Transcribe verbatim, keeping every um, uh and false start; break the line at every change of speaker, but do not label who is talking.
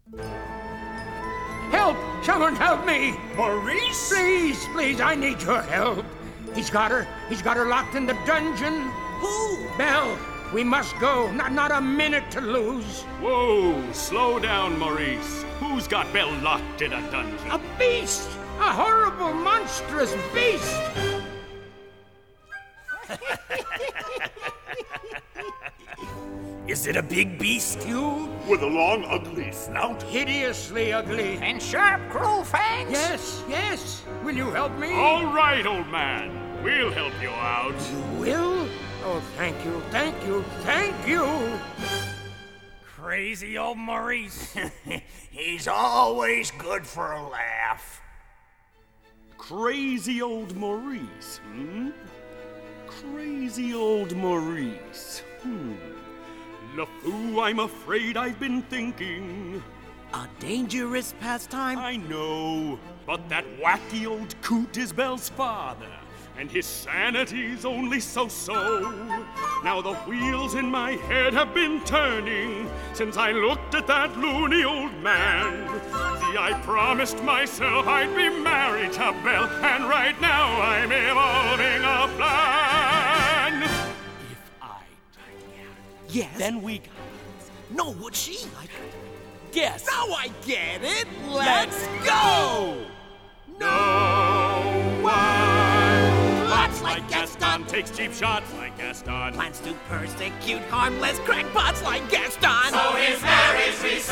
Help! Someone help me!
Maurice?
Please, please, I need your help. He's got her. He's got her locked in the dungeon.
Who?
Belle, we must go. Not, not a minute to lose.
Whoa, slow down, Maurice. Who's got Belle locked in a dungeon?
A beast! A horrible, monstrous beast!
Is it a big beast?
You?
With a long, ugly snout?
Hideously ugly.
And sharp, cruel fangs?
Yes, yes. Will you help me?
All right, old man. We'll help you out.
You will? Oh, thank you, thank you, thank you.
Crazy old Maurice. He's always good for a laugh.
Crazy old Maurice, hmm? Crazy old Maurice, hmm. LeFou, I'm afraid I've been thinking.
A dangerous pastime?
I know, but that wacky old coot is Belle's father, and his sanity's only so-so. Now the wheels in my head have been turning since I looked at that loony old man. See, I promised myself I'd be married to Belle, and right now I'm evolving a plan. If I
Yes.
then we got
No, would she? I...
guess.
Now I get it. Let's go.
No one
Lots
like Gaston takes cheap shots like Gaston.
Plans to persecute harmless crackpots like Gaston.
So his marriage